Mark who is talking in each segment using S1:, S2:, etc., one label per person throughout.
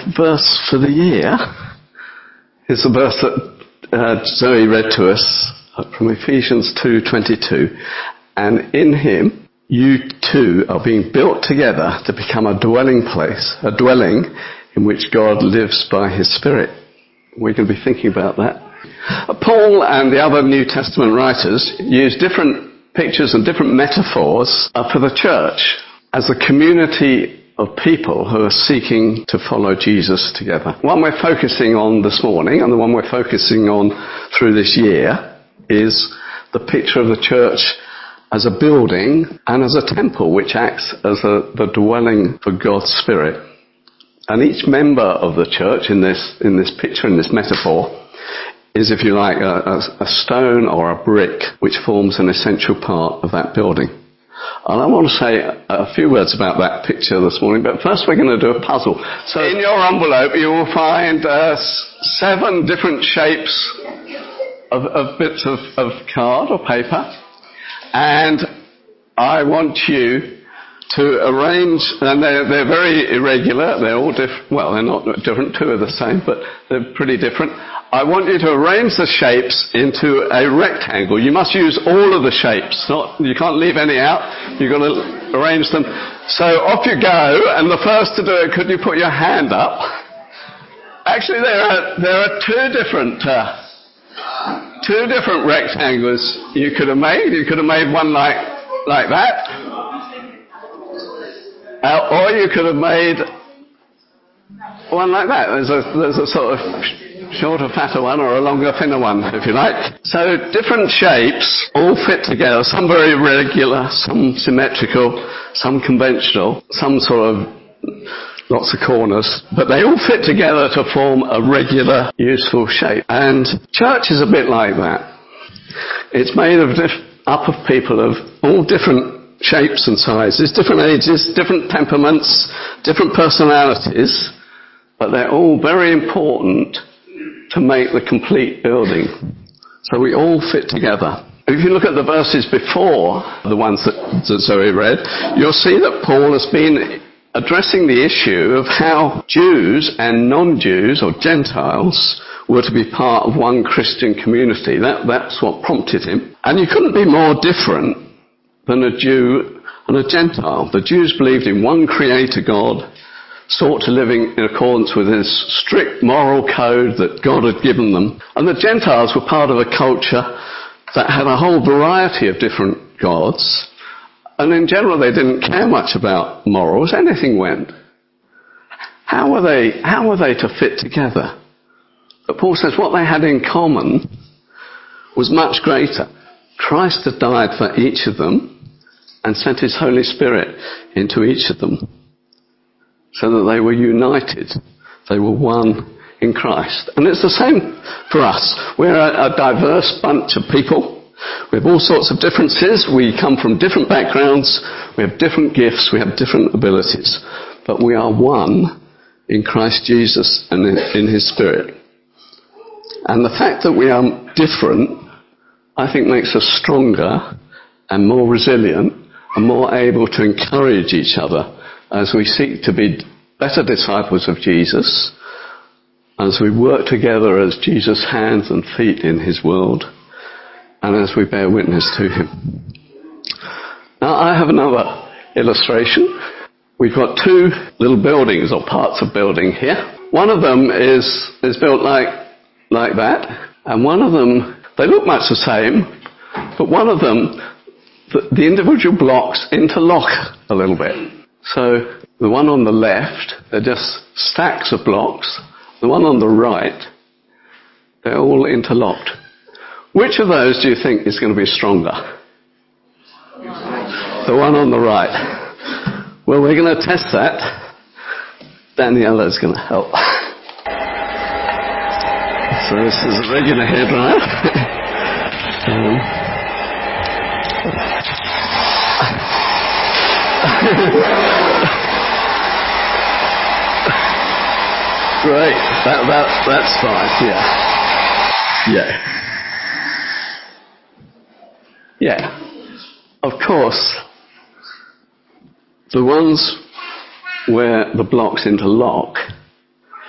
S1: verse for the year is the verse that Zoe read to us from Ephesians 2:22. And in him, you too are being built together to become a dwelling place, a dwelling in which God lives by his Spirit. We're going to be thinking about that. Paul and the other New Testament writers use different pictures and different metaphors for the church as a community of people who are seeking to follow Jesus together. One we're focusing on this morning, and the one we're focusing on through this year, is the picture of the church as a building and as a temple which acts as the dwelling for God's Spirit. And each member of the church in this picture, in this metaphor, is, if you like, a stone or a brick which forms an essential part of that building. And I want to say a few words about that picture this morning, but first we're going to do a puzzle. So in your envelope you will find 7 different shapes of bits of card or paper, and I want you to arrange, and they're very irregular, they're all different, well, they're not different, 2 are the same, but they're pretty different. I want you to arrange the shapes into a rectangle. You must use all of the shapes, you can't leave any out, you've got to arrange them. So off you go, and the first to do it, could you put your hand up? Actually, there are 2 different rectangles you could have made. You could have made one like that. Or you could have made one like that. There's a sort of shorter, fatter one, or a longer, thinner one, if you like. So different shapes all fit together. Some very regular, some symmetrical, some conventional, some sort of lots of corners, but they all fit together to form a regular, useful shape. And church is a bit like that. It's made up of people of all different shapes and sizes, different ages, different temperaments, different personalities, but they're all very important to make the complete building. So we all fit together. If you look at the verses before the ones that Zoe read, you'll see that Paul has been addressing the issue of how Jews and non-Jews, or Gentiles, were to be part of one Christian community. That's what prompted him. And you couldn't be more different than a Jew and a Gentile. The Jews believed in one creator God, sought to live in accordance with his strict moral code that God had given them. And the Gentiles were part of a culture that had a whole variety of different gods. And in general, they didn't care much about morals. Anything went. How were they to fit together? But Paul says what they had in common was much greater. Christ had died for each of them and sent his Holy Spirit into each of them so that they were united. They were one in Christ. And it's the same for us. We're a diverse bunch of people. We have all sorts of differences. We come from different backgrounds. We have different gifts. We have different abilities. But we are one in Christ Jesus and in his Spirit. And the fact that we are different, I think, makes us stronger and more resilient and more able to encourage each other as we seek to be better disciples of Jesus, as we work together as Jesus' hands and feet in his world, and as we bear witness to him. Now, I have another illustration. We've got 2 little buildings or parts of building here. One of them is built like that, and one of them, they look much the same, but one of them, the individual blocks interlock a little bit. So the one on the left, they're just stacks of blocks. The one on the right, they're all interlocked. Which of those do you think is going to be stronger? The one on the right. Well, we're going to test that. Daniela's going to help. So this is a regular hairdryer. Great. That's fine. Yeah. Of course, the ones where the blocks interlock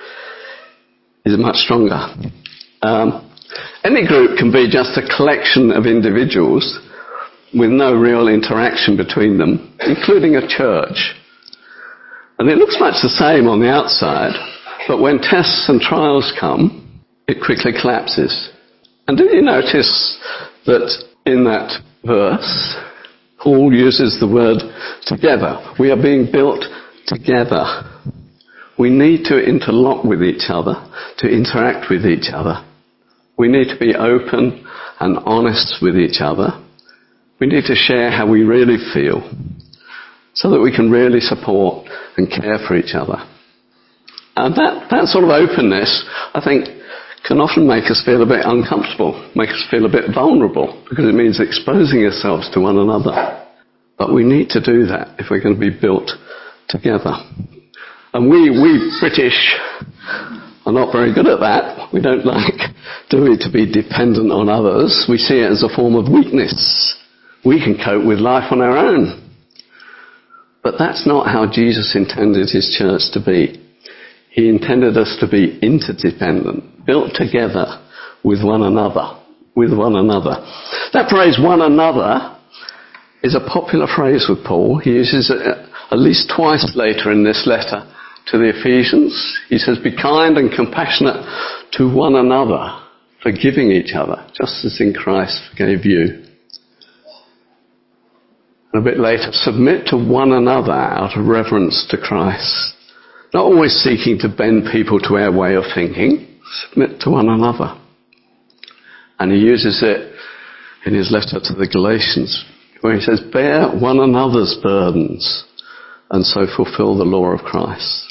S1: is much stronger. Any group can be just a collection of individuals with no real interaction between them, including a church. And it looks much the same on the outside, but when tests and trials come, it quickly collapses. And did you notice that in that verse, Paul uses the word together? We are being built together. We need to interlock with each other, to interact with each other. We need to be open and honest with each other. We need to share how we really feel so that we can really support and care for each other. And that sort of openness, I think, can often make us feel a bit uncomfortable, make us feel a bit vulnerable, because it means exposing ourselves to one another. But we need to do that if we're going to be built together. And we British are not very good at that. We don't like to be dependent on others. We see it as a form of weakness. We can cope with life on our own. But that's not how Jesus intended his church to be. He intended us to be interdependent, built together with one another. That phrase, one another, is a popular phrase with Paul. He uses it at least twice later in this letter to the Ephesians. He says, be kind and compassionate to one another, forgiving each other, just as in Christ forgave you. And a bit later, submit to one another out of reverence to Christ. Not always seeking to bend people to our way of thinking. Submit to one another. And he uses it in his letter to the Galatians, where he says, bear one another's burdens and so fulfill the law of Christ.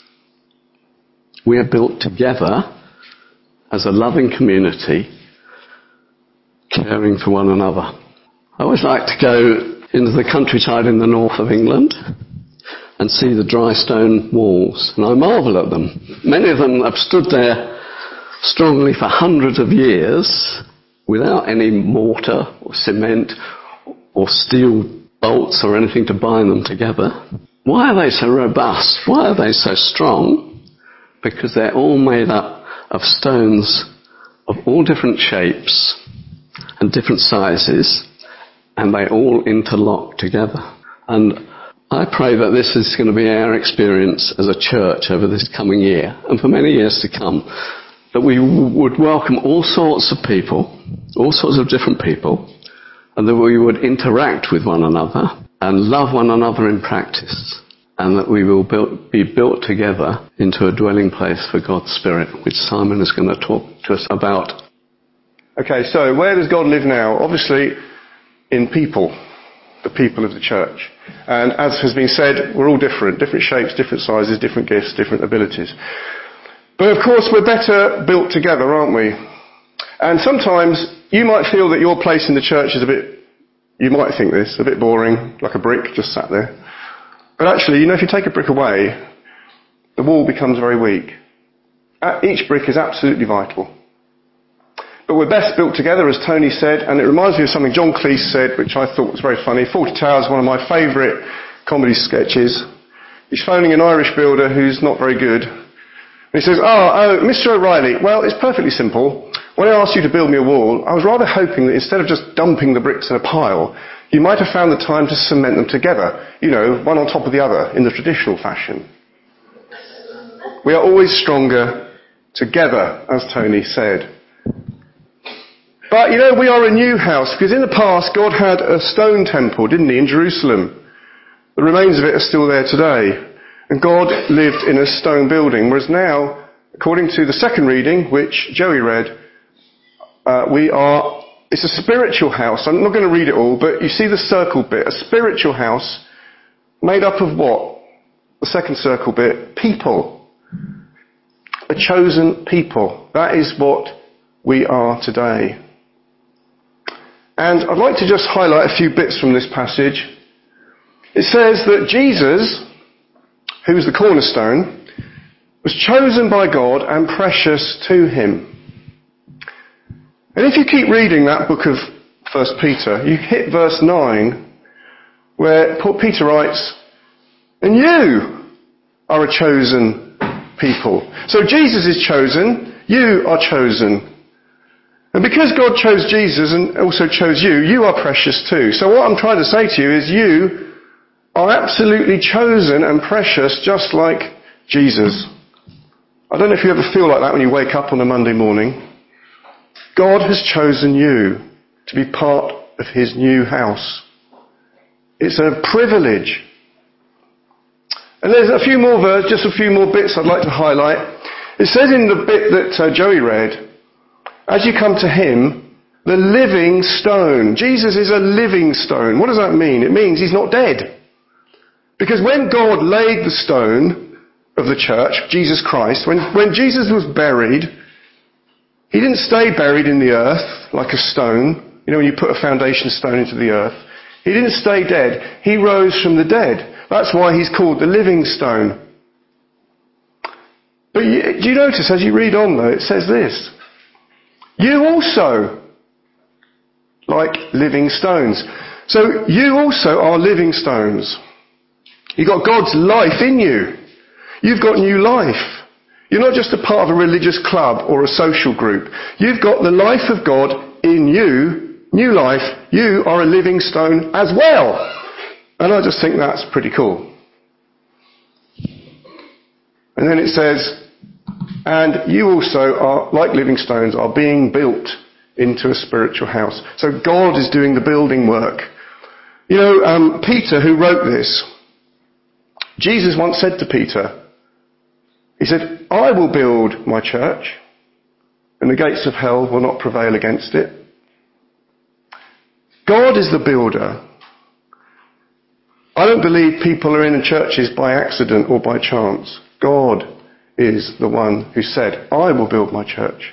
S1: We are built together as a loving community, caring for one another. I always like to go into the countryside in the north of England and see the dry stone walls, and I marvel at them. Many of them have stood there strongly for hundreds of years without any mortar or cement or steel bolts or anything to bind them together. Why are they so robust? Why are they so strong? Because they're all made up of stones of all different shapes and different sizes, and they all interlock together. And I pray that this is going to be our experience as a church over this coming year, and for many years to come, that we would welcome all sorts of people, all sorts of different people, and that we would interact with one another and love one another in practice, and that we will be built together into a dwelling place for God's Spirit, which Simon is going to talk to us about.
S2: Okay, so where does God live now? Obviously, in people, the people of the church. And as has been said, we're all different shapes, different sizes, different gifts, different abilities. But of course, we're better built together, aren't we? And sometimes you might feel that your place in the church is you might think this, a bit boring, like a brick just sat there. But actually, if you take a brick away, the wall becomes very weak. Each brick is absolutely vital. But we're best built together, as Tony said, and it reminds me of something John Cleese said, which I thought was very funny. Fawlty Towers is one of my favourite comedy sketches. He's phoning an Irish builder who's not very good. And he says, oh, Mr. O'Reilly, well, it's perfectly simple. When I asked you to build me a wall, I was rather hoping that instead of just dumping the bricks in a pile, you might have found the time to cement them together, one on top of the other, in the traditional fashion. We are always stronger together, as Tony said. But, we are a new house, because in the past, God had a stone temple, didn't he, in Jerusalem. The remains of it are still there today. And God lived in a stone building, whereas now, according to the second reading, which Joey read, it's a spiritual house. I'm not going to read it all, but you see the circle bit, a spiritual house made up of what? The second circle bit, people. A chosen people. That is what we are today. And I'd like to just highlight a few bits from this passage. It says that Jesus, who is the cornerstone, was chosen by God and precious to him. And if you keep reading that book of 1 Peter, you hit verse 9, where Peter writes, and you are a chosen people. So Jesus is chosen, You are chosen. And because God chose Jesus and also chose you, you are precious too. So what I'm trying to say to you is you are absolutely chosen and precious just like Jesus. I don't know if you ever feel like that when you wake up on a Monday morning. God has chosen you to be part of his new house. It's a privilege. And there's a few more verses, just a few more bits I'd like to highlight. It says in the bit that Joey read, as you come to him, the living stone. Jesus is a living stone. What does that mean? It means he's not dead. Because when God laid the stone of the church, Jesus Christ, when Jesus was buried, he didn't stay buried in the earth like a stone. You know, when you put a foundation stone into the earth. He didn't stay dead. He rose from the dead. That's why he's called the living stone. But do you notice as you read on though, it says this. You also, like living stones. So you also are living stones. You've got God's life in you. You've got new life. You're not just a part of a religious club or a social group. You've got the life of God in you, new life. You are a living stone as well. And I just think that's pretty cool. And then it says, and you also are, like living stones, are being built into a spiritual house. So God is doing the building work. You know, Peter, who wrote this, Jesus once said to Peter, he said, I will build my church, and the gates of hell will not prevail against it. God is the builder. I don't believe people are in churches by accident or by chance. God is the one who said, I will build my church.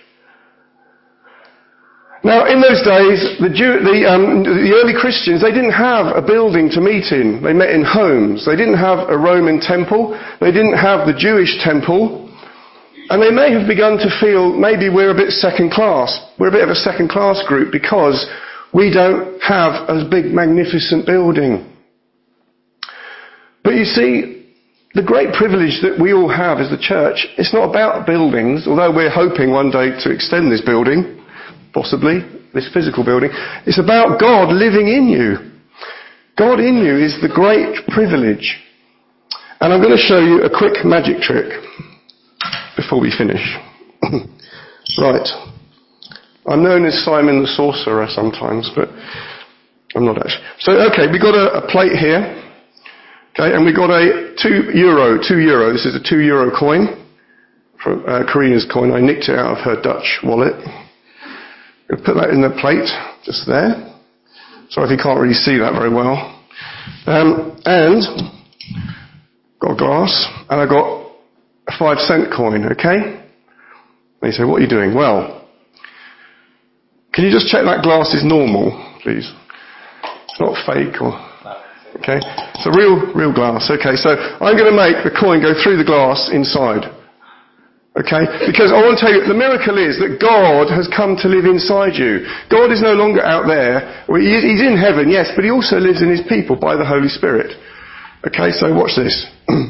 S2: Now, in those days, the early Christians, they didn't have a building to meet in. They met in homes. They didn't have a Roman temple. They didn't have the Jewish temple. And they may have begun to feel maybe we're a bit second class. We're a bit of a second class group because we don't have a big, magnificent building. But you see, the great privilege that we all have as the church, it's not about buildings, although we're hoping one day to extend this building, possibly, this physical building. It's about God living in you. God in you is the great privilege. And I'm going to show you a quick magic trick before we finish. Right. I'm known as Simon the Sorcerer sometimes, but I'm not actually. So, okay, we've got a plate here. Okay, and we got a €2. This is a €2 coin, from Karina's coin. I nicked it out of her Dutch wallet. I'll put that in the plate, just there. Sorry if you can't really see that very well. And got a glass, and I got a 5-cent coin. Okay. And you say, what are you doing? Well, can you just check that glass is normal, please? It's not fake or. Okay, it's a real glass. Okay, so I'm going to make the coin go through the glass inside. Okay, because I want to tell you, the miracle is that God has come to live inside you. God is no longer out there. Well, he's in heaven, yes, but he also lives in his people by the Holy Spirit. Okay, so watch this.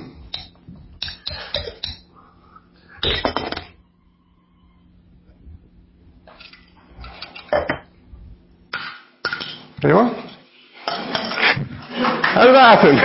S2: There you are. How did that happen?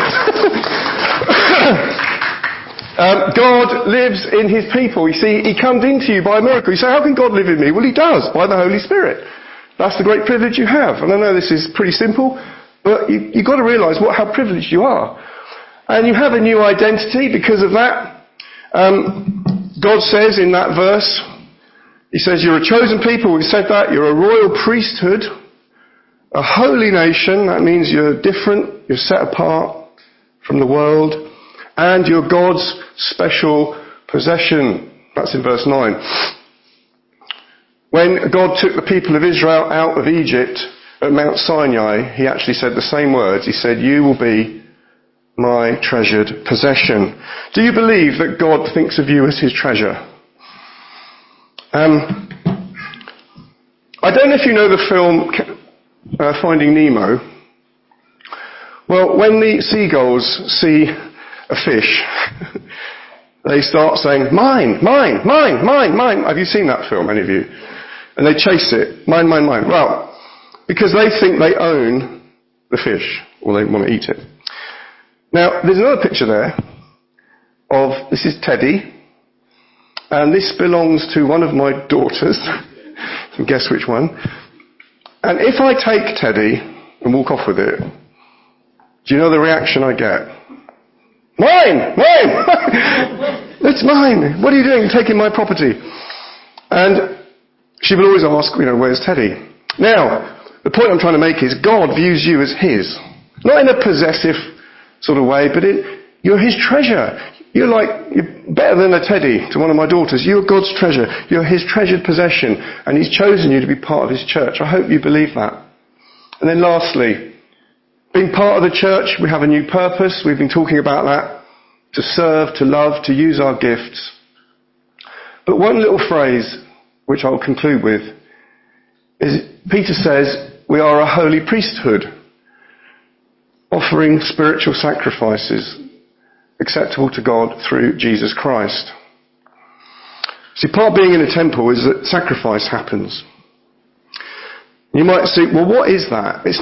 S2: God lives in his people. You see, he comes into you by a miracle. You say, how can God live in me? Well, he does, by the Holy Spirit. That's the great privilege you have. And I know this is pretty simple, but you've got to realise how privileged you are. And you have a new identity because of that. God says in that verse, he says, you're a chosen people. We've said that. You're a royal priesthood. A holy nation, that means you're different, you're set apart from the world, and you're God's special possession. That's in verse 9. When God took the people of Israel out of Egypt at Mount Sinai, he actually said the same words. He said, you will be my treasured possession. Do you believe that God thinks of you as his treasure? I don't know if you know the film Finding Nemo. Well, when the seagulls see a fish, they start saying, mine, mine, mine, mine, mine. Have you seen that film, any of you? And they chase it. Mine, mine, mine. Well, because they think they own the fish, or they want to eat it. Now, there's another picture there of, this is Teddy, and this belongs to one of my daughters. Guess which one. And if I take Teddy and walk off with it, do you know the reaction I get? Mine! Mine! It's mine! What are you doing taking my property? And she will always ask, where's Teddy? Now, the point I'm trying to make is God views you as his. Not in a possessive sort of way, but you're his treasure. You're better than a Teddy to one of my daughters. You're God's treasure. You're his treasured possession. And he's chosen you to be part of his church. I hope you believe that. And then lastly, being part of the church, we have a new purpose. We've been talking about that. To serve, to love, to use our gifts. But one little phrase, which I'll conclude with, is Peter says, we are a holy priesthood, offering spiritual sacrifices acceptable to God through Jesus Christ. See, part of being in a temple is that sacrifice happens. You might say, well, what is that? It's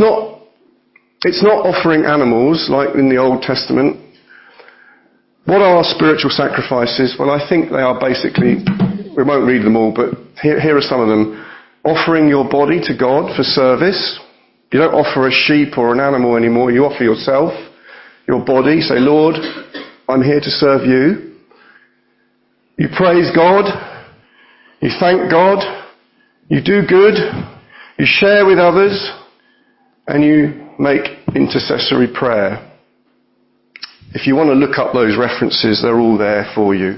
S2: not offering animals like in the Old Testament. What are spiritual sacrifices? Well, I think they are basically, we won't read them all, but here are some of them. Offering your body to God for service. You don't offer a sheep or an animal anymore. You offer yourself, your body. Say, Lord, I'm here to serve you. You praise God. You thank God. You do good. You share with others. And you make intercessory prayer. If you want to look up those references, they're all there for you.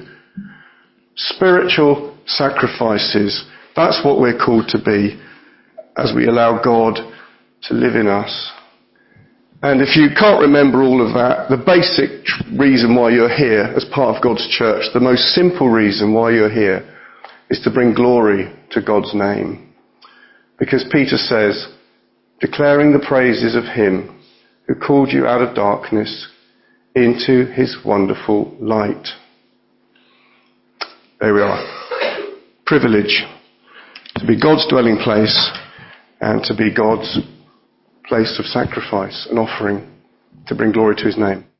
S2: Spiritual sacrifices. That's what we're called to be as we allow God to live in us. And if you can't remember all of that, the basic reason why you're here as part of God's church, the most simple reason why you're here, is to bring glory to God's name. Because Peter says, declaring the praises of him who called you out of darkness into his wonderful light. There we are. Privilege to be God's dwelling place and to be God's place of sacrifice and offering to bring glory to his name.